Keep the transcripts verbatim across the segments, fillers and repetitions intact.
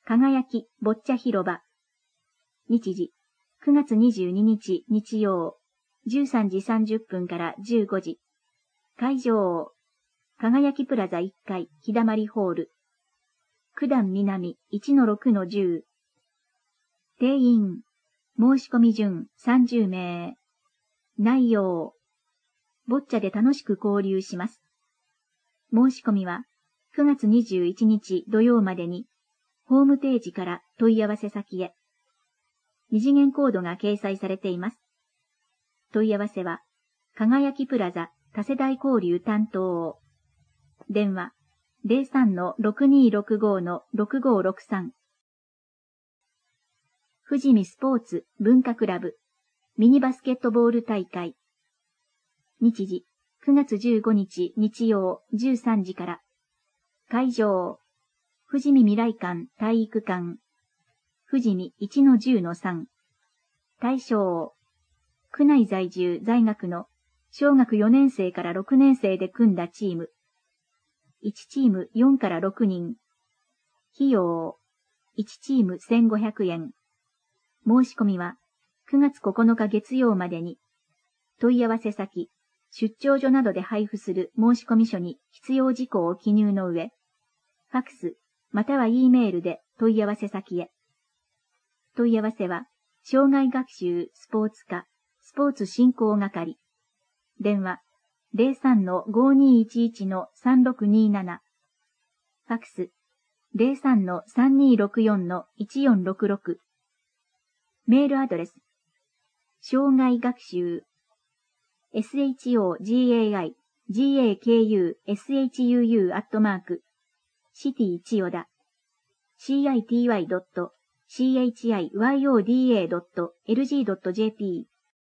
輝き、ボッチャ広場。日時、くがつにじゅうににち日曜、じゅうさんじさんじゅっぷんからじゅうごじ。会場、輝きプラザいっかい、日だまりホール。九段南 いちのろくのじゅう。定員、申し込み順さんじゅうめい。内容、ボッチャで楽しく交流します。申し込みはくがつにじゅういちにち土曜までに、ホームページから問い合わせ先へ。二次元コードが掲載されています。問い合わせは、輝きプラザ多世代交流担当。電話、ゼロさんのろくにーろくごのろくごーろくさん。富士見スポーツ文化クラブミニバスケットボール大会。日時、くがつじゅうごにち日曜じゅうさんじから。会場、富士見未来館体育館。富士見 いちのじゅうのさん。対象、区内在住在学の小学よねんせいからろくねんせいで組んだチーム。いちチームよんからろくにん。費用、いちチームせんごひゃくえん。申し込みはくがつここのか月曜までに。問い合わせ先、出張所などで配布する申込書に必要事項を記入の上、ファクスまたは E メールで問い合わせ先へ。問い合わせは、障害学習スポーツ課スポーツ振興係。電話、ゼロさんのごにーいちいちのさんろくにーなな。ファクス、ゼロさんのさんにーろくよんのいちよんろくろく。メールアドレス、障害学習、ショガイ、ガク、シュー、アットマーク、シティ千代田、シーアイティーワイドットシーエイチアイワイオーディーエードットエルジードットジェーピ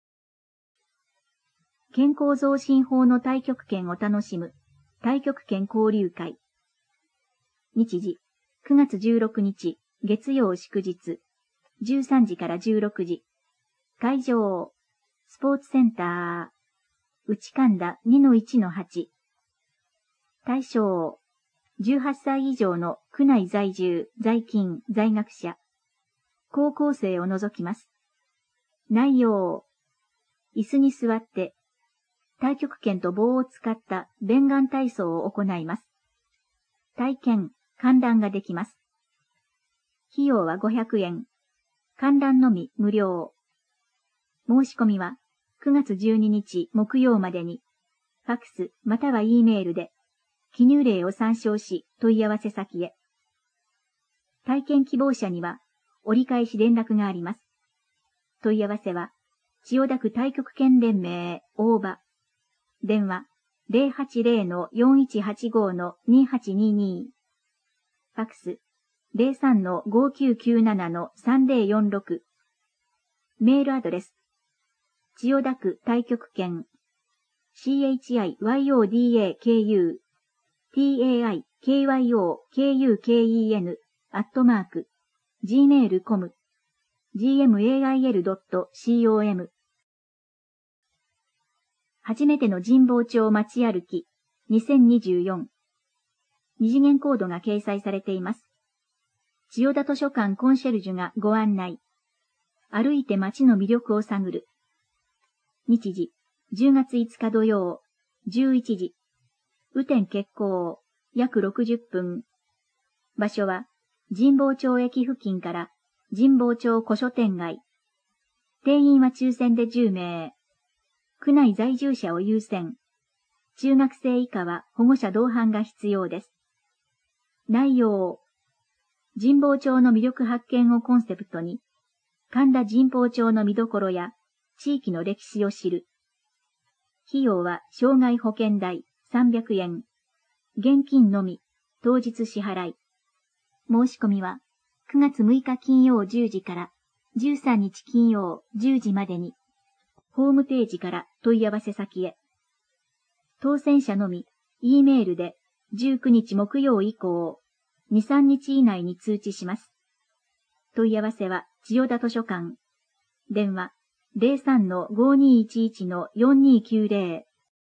ー。健康増進法の太極拳を楽しむ、太極拳交流会。日時、くがつじゅうろくにち、月曜祝日、じゅうさんじからじゅうろくじ。会場、スポーツセンター、内神田 にのいちのはち。対象、じゅうはっさい以上の区内在住、在勤、在学者、高校生を除きます。内容、椅子に座って、太極拳と棒を使った弁眼体操を行います。体験、観覧ができます。費用はごひゃくえん。観覧のみ無料。申し込みはくがつじゅうににち木曜までに、ファクスまたは E メールで、記入例を参照し問い合わせ先へ。体験希望者には折り返し連絡があります。問い合わせは、千代田区太極拳連盟大場。電話ゼロはちゼロのよんいちはちごのにはちにーにー。ファクスゼロさんのごきゅうきゅうななのさんゼロよんろく。メールアドレス、千代田区太極拳 シーエイチアイワイオーディーエーケーユー ティーエーアイケーワイオーケーユーケーイーエヌ アットマーク ジーメールドットコム ジーエムエーアイエルドットコム。 初めての神保町街歩きにせんにじゅうよん。二次元コードが掲載されています。千代田図書館コンシェルジュがご案内。歩いて街の魅力を探る。日時、じゅうがついつか土曜、じゅういちじ。雨天決行、約ろくじゅっぷん。場所は、神保町駅付近から神保町古書店街。定員は抽選でじゅうめい。区内在住者を優先。中学生以下は保護者同伴が必要です。内容。神保町の魅力発見をコンセプトに、神田神保町の見どころや地域の歴史を知る。費用は障害保険代さんびゃくえん。現金のみ、当日支払い。申し込みはくがつむいか金曜じゅうじからじゅうさんにち金曜じゅうじまでに、ホームページから問い合わせ先へ。当選者のみ、E メールでじゅうくにち木曜以降、に、さんにち以内に通知します。問い合わせは千代田図書館。電話ゼロさんのごにーいちいちのよんにーきゅうゼロ。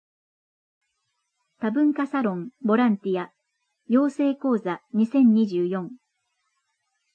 多文化サロンボランティア養成講座にせんにじゅうよん。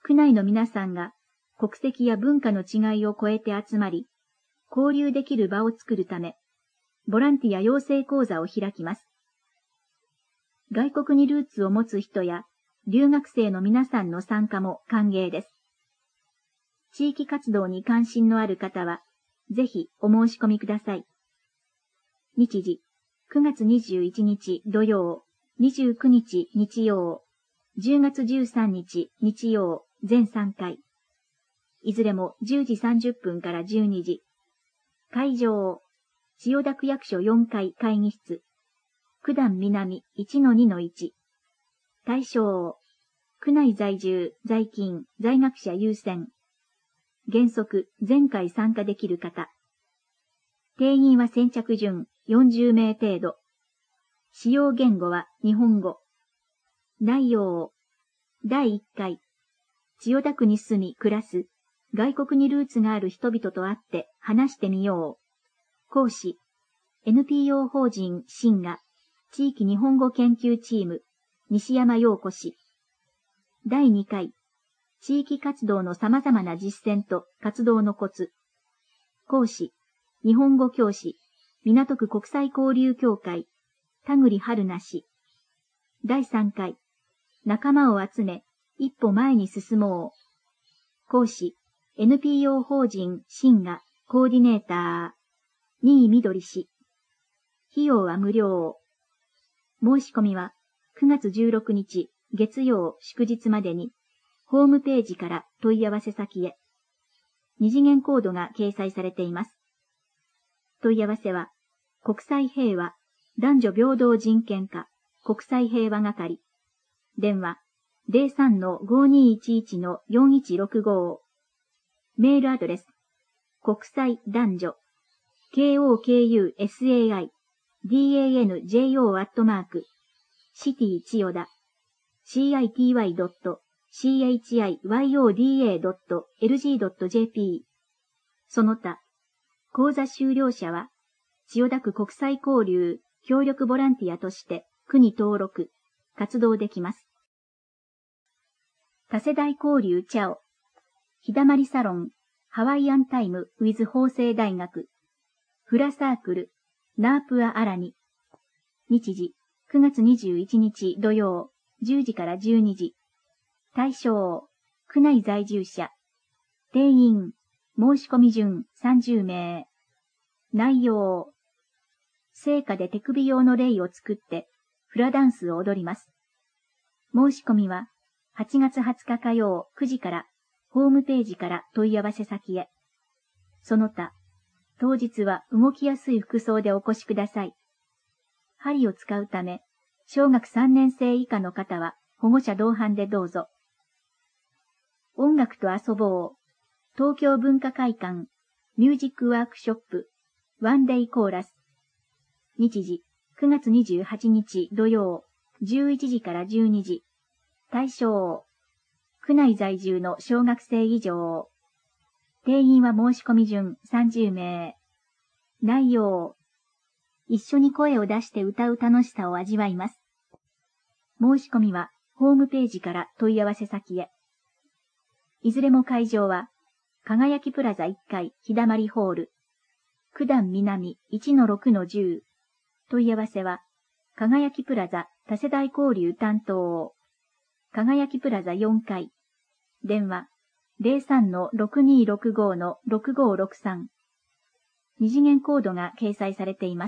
区内の皆さんが国籍や文化の違いを超えて集まり、交流できる場を作るため、ボランティア養成講座を開きます。外国にルーツを持つ人や留学生の皆さんの参加も歓迎です。地域活動に関心のある方は、ぜひお申し込みください。日時、くがつにじゅういちにち土曜、にじゅうくにち日曜、じゅうがつじゅうさんにち日曜、全さんかい。いずれもじゅうじさんじゅっぷんからじゅうにじ。会場、千代田区役所よんかい会議室。区段南 いちのにのいち。対象、区内在住、在勤、在学者優先。原則、全会参加できる方。定員は先着順よんじゅうめい程度。使用言語は日本語。内容、だいいっかい。千代田区に住み、暮らす、外国にルーツがある人々と会って話してみよう。講師、エヌピーオー 法人シンガ、地域日本語研究チーム、西山陽子氏。だいにかい、地域活動の様々な実践と活動のコツ。講師、日本語教師、港区国際交流協会、田栗春菜氏。だいさんかい、仲間を集め、一歩前に進もう。講師、エヌピーオー 法人シンガ、コーディネーター、新井みどり氏。費用は無料。申し込みはくがつじゅうろくにち月曜祝日までにホームページから問い合わせ先へ。二次元コードが掲載されています。問い合わせは国際平和男女平等人権課国際平和係。電話 ゼロさんのごにいちいちのよんいちろくご。メールアドレス国際男女 ケーオーケーユーエスエーアイダンジョ アットマーク、シティ千代田、シーアイティーワイドットシーエイチアイワイオーディーエードットエルジードットジェーピー。その他、講座修了者は、千代田区国際交流協力ボランティアとして区に登録、活動できます。多世代交流チャオ、日だまりサロン、ハワイアンタイム with 法政大学、フラサークル、ナープアアラニ。日時、くがつにじゅういちにち土曜、じゅうじからじゅうにじ。対象、区内在住者。定員、申し込み順さんじゅうめい。内容、聖火で手首用のレイを作って、フラダンスを踊ります。申し込みは、はちがつはつか火曜くじから、ホームページから問い合わせ先へ。その他、当日は動きやすい服装でお越しください。針を使うため、小学さんねんせい以下の方は保護者同伴でどうぞ。音楽と遊ぼう。東京文化会館、ミュージックワークショップ、ワンデイコーラス。日時、くがつにじゅうはちにち土曜、じゅういちじからじゅうにじ。対象、区内在住の小学生以上。定員は申し込み順さんじゅうめい。内容、一緒に声を出して歌う楽しさを味わいます。申し込みはホームページから問い合わせ先へ。いずれも会場は、輝きプラザいっかい日だまりホール、区段南 いちのろくのじゅう。問い合わせは、輝きプラザ多世代交流担当、輝きプラザよんかい。電話ゼロさんのろくにーろくごのろくごろくさん。二次元コードが掲載されています。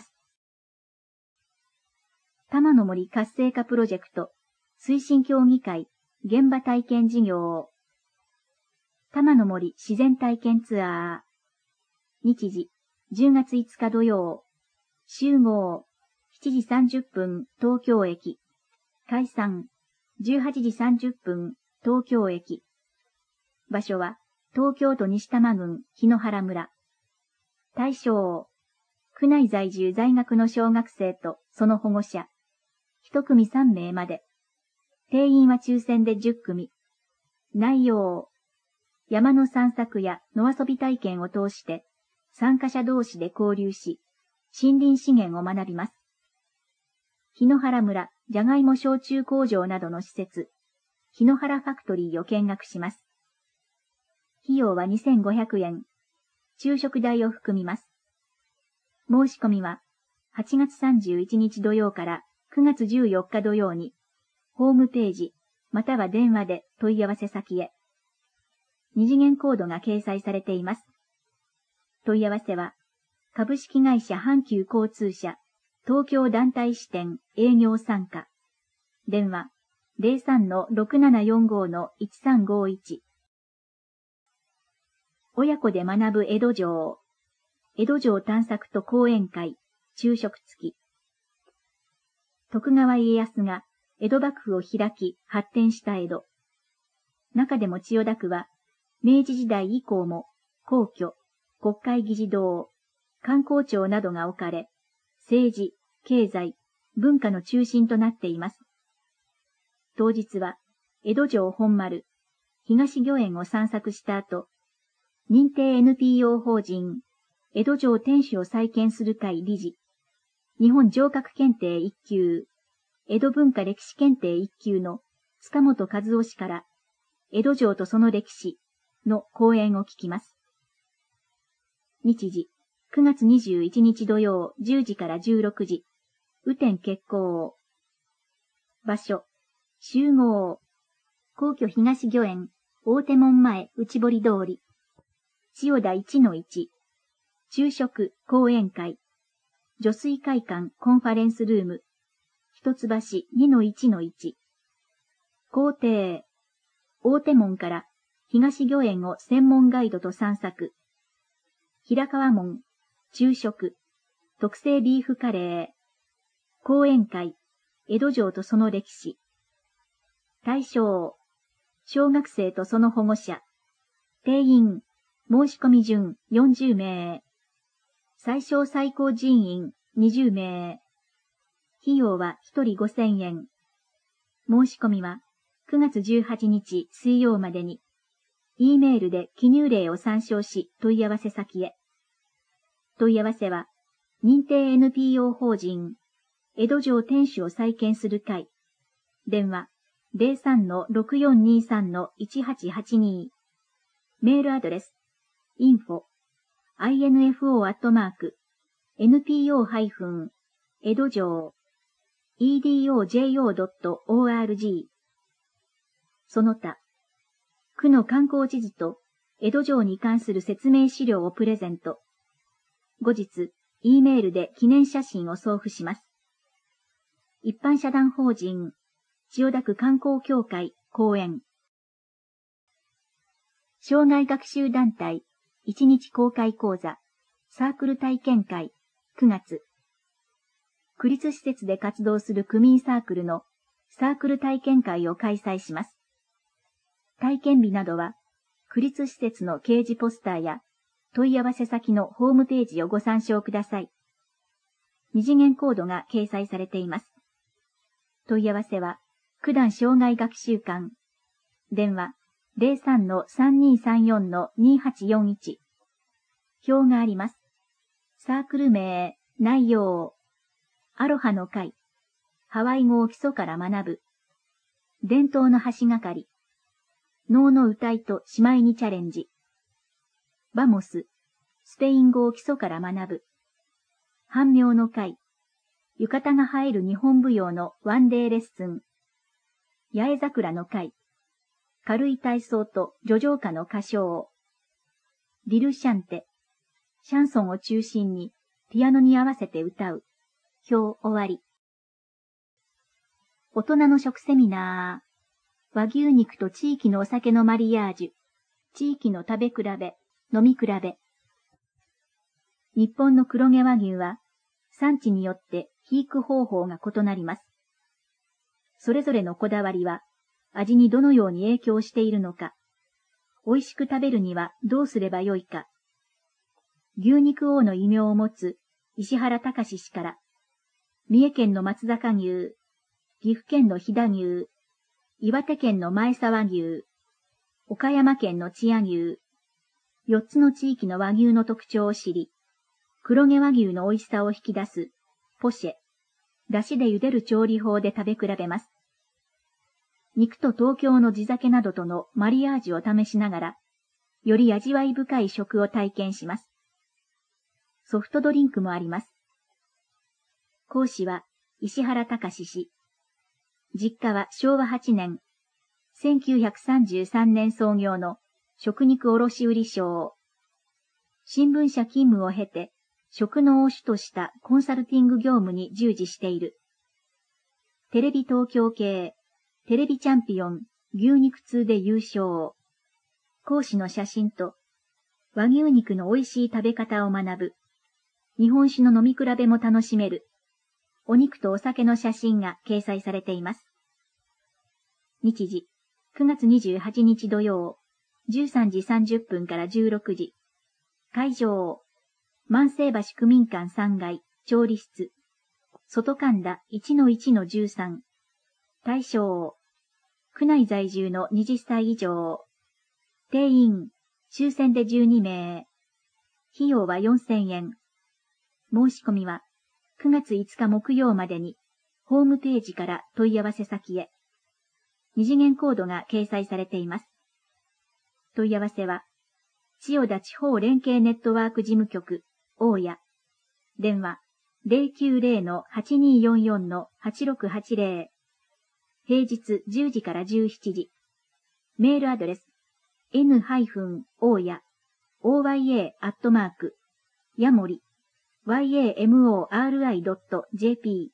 多摩の森活性化プロジェクト推進協議会現場体験事業。多摩の森自然体験ツアー。日時じゅうがついつか土曜。集合しちじさんじゅっぷん東京駅。解散じゅうはちじさんじゅっぷん東京駅。場所は東京都西多摩郡檜原村。対象、区内在住在学の小学生とその保護者。一組さんめいまで。定員は抽選でじゅっくみ。内容、山の散策や野遊び体験を通して、参加者同士で交流し、森林資源を学びます。檜原村じゃがいも焼酎工場などの施設、檜原ファクトリーを見学します。 費用はにせんごひゃくえん。昼食代を含みます。申し込みは、はちがつさんじゅういちにち土曜からくがつじゅうよっか土曜に、ホームページ、または電話で問い合わせ先へ。二次元コードが掲載されています。問い合わせは、株式会社阪急交通社、東京団体支店営業参加。電話、ゼロさんのろくななよんごのいちさんごいち。親子で学ぶ江戸城。江戸城探索と講演会、昼食付き。徳川家康が江戸幕府を開き発展した江戸。中でも千代田区は、明治時代以降も皇居、国会議事堂、観光庁などが置かれ、政治、経済、文化の中心となっています。当日は、江戸城本丸、東御苑を散策した後、認定 エヌピーオー 法人、江戸城天守を再建する会理事、日本城郭検定いっきゅう、江戸文化歴史検定いっきゅうの塚本和夫氏から、江戸城とその歴史の講演を聞きます。日時、くがつにじゅういちにち土曜じゅうじからじゅうろくじ、雨天決行。場所、集合。皇居東御苑、大手門前内堀通り。千代田 いちのいち。昼食、講演会。女水会館コンファレンスルーム。一橋 にのいちのいち。行程。大手門から東御苑を専門ガイドと散策。平川門、昼食、特製ビーフカレー。講演会、江戸城とその歴史。対象、小学生とその保護者。定員、申し込み順よんじゅうめい。最小最高人員にじゅうめい。費用はひとりごせんえん。申し込みはくがつじゅうはちにち水曜までに、E メールで記入例を参照し問い合わせ先へ。問い合わせは、認定 エヌピーオー 法人、江戸城天守を再建する会。電話、ゼロさんのろくよんにさんのいちはちはちに。メールアドレス、インフォ、アイエヌエフオー アットマーク、エヌピーオー 江戸城、イーディーオージェーオー ドット オーアールジー。その他、区の観光地図と江戸城に関する説明資料をプレゼント。後日、E メールで記念写真を送付します。一般社団法人、千代田区観光協会講演。障害学習団体、一日公開講座、サークル体験会、くがつ。区立施設で活動する区民サークルのサークル体験会を開催します。体験日などは、区立施設の掲示ポスターや問い合わせ先のホームページをご参照ください。二次元コードが掲載されています。問い合わせは、区団障害学習館。電話、ゼロさんのさんにーさんよんのにはちよんいち。表があります。サークル名、内容。アロハの会。ハワイ語を基礎から学ぶ。伝統の橋がかり。能の歌いと姉妹にチャレンジ。バモス。スペイン語を基礎から学ぶ。半妙の会。浴衣が映える日本舞踊のワンデーレッスン。八重桜の会。軽い体操と叙情歌の歌唱。ディルシャンテ。シャンソンを中心にピアノに合わせて歌う。表終わり。大人の食セミナー。和牛肉と地域のお酒のマリアージュ。地域の食べ比べ、飲み比べ。日本の黒毛和牛は産地によって肥育方法が異なります。それぞれのこだわりは味にどのように影響しているのか、美味しく食べるにはどうすればよいか。牛肉王の異名を持つ石原隆氏から、三重県の松阪牛、岐阜県の飛騨牛、岩手県の前沢牛、岡山県の千屋牛、よっつの地域の和牛の特徴を知り、黒毛和牛の美味しさを引き出す、ポシェ、出汁で茹でる調理法で食べ比べます。肉と東京の地酒などとのマリアージュを試しながら、 より味わい深い食を体験します。ソフトドリンクもあります。講師は石原隆氏。実家はしょうわはちねん、せんきゅうひゃくさんじゅうさんねん創業の食肉卸売商。新聞社勤務を経て、食のを主としたコンサルティング業務に従事している。テレビ東京系、テレビチャンピオン、牛肉通で優勝。講師の写真と、和牛肉の美味しい食べ方を学ぶ。日本酒の飲み比べも楽しめる。お肉とお酒の写真が掲載されています。日時、くがつにじゅうはちにち土曜、じゅうさんじさんじゅっぷんからじゅうろくじ。会場、万世橋区民館さんがい、調理室。外神田 いちのいちのじゅうさん。対象、区内在住のはたち以上。定員、抽選でじゅうにめい。費用はよんせんえん。申し込みは、くがついつか木曜までに、ホームページから問い合わせ先へ。二次元コードが掲載されています。問い合わせは、千代田地方連携ネットワーク事務局、大谷。電話、ゼロきゅうゼロ はちにーよんよん はちろくはちゼロ。平日じゅうじからじゅうしちじ。メールアドレス、n 大谷、オーワイエー アットマーク、やもり、ヤモリ ドット ジェーピー